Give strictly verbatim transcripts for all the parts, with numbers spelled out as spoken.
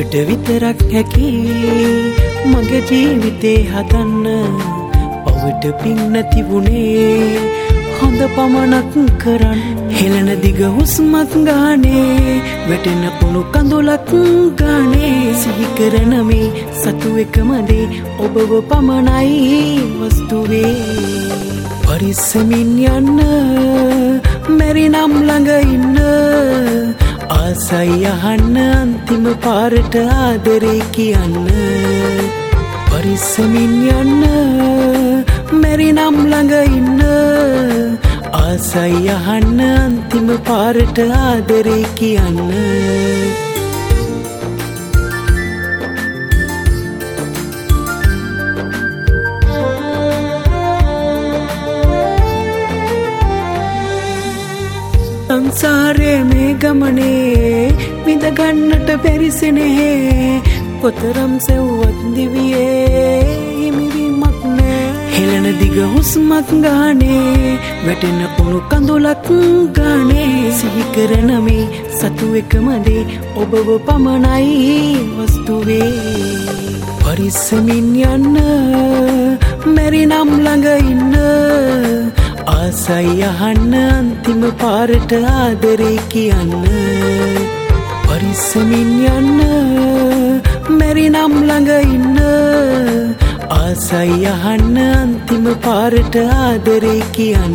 ඔබට විතරක් හැකි මගේ ජීවිතේ හදන්න. ඔබට පින් නැති වුණේ හොඳ පමණක් කරන්න. හෙළන දිග හුස්මක් ගානේ වැටෙන උණු කඳුලක් ගානේ සිහි කරන මේ සතු එකම දේ ඔබව පමණයි වස්තුවේ. පරිස්සමින් යන්න මැරි නම් ළඟ ඉන්න ආසයි අහන්න අන්තිම පාරට ආදරේ කියන්න. පරිස්සමින් යන්න මැරි නම් ළඟ ඉන්න ආසයි අහන්න අන්තිම පාරට ආදරේ කියන්න. සංසාරේ මේ ගමනේ විඳ ගන්නට බැරිසනේ කොතරම් සෙව්වත් දිවියේ හිමිවීමක් නෑ. හෙළන දිග හුස්මක් ගානේ වැටෙන උණු කඳුලක් ගානේ සිහි කරන මේ සතු එකම දේ ඔබව පමණයි වස්තුවේ. පරිස්සමින් යන්න මැරි නම් ළඟ ඉන්න ආසයි අහන්න අන්තිම පාරට ආදරේ කියන්න. පරිස්සමින් යන්න මැරි නම් ළඟ ඉන්න ආසයි අහන්න අන්තිම පාරට ආදරේ කියන්න.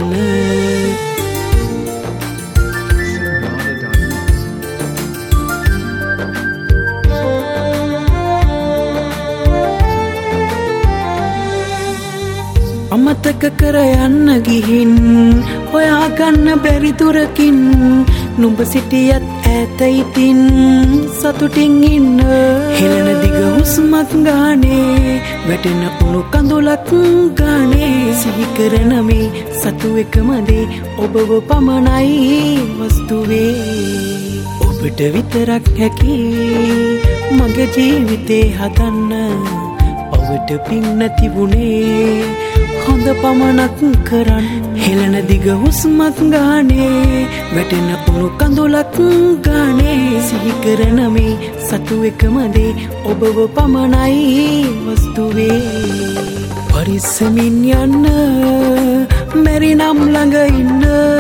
අමතක කර යන්න ගිහින් හොයාගන්න බැරි දුරකින් නුඹ සිටියත් ඈත ඉතින් සතුටින් ඉන්න. හෙළන දිග හුස්මක් ගානේ වැටෙන උණු කඳුලක් ගානේ සිහි කරන මේ සතු එකම දේ ඔබව පමණයි වස්තුවේ. ඔබට විතරක් හැකි මගේ ජීවිතේ හදන්න. ඔබට පින් නැති වුණේ හොඳ පමණක් කරන්න. හෙළන දිග හුස්මක් ගානේ වැටෙන උණු කඳුලක් ගානේ සිහි කරන මේ සතු එකම දේ ඔබව පමණයි වස්තුවේ. පරිස්සමින් යන්න මැරි නම් ළඟ ඉන්න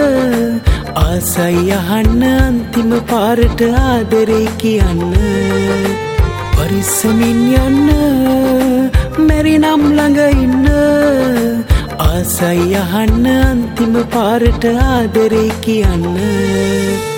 ආසයි අහන්න අන්තිම පාරට ආදරේ කියන්න. පරිස්සමින් යන්න මැරි නම් ළඟ ඉන්න ආසයි අහන්න අන්තිම පාරට ආදරේ කියන්න.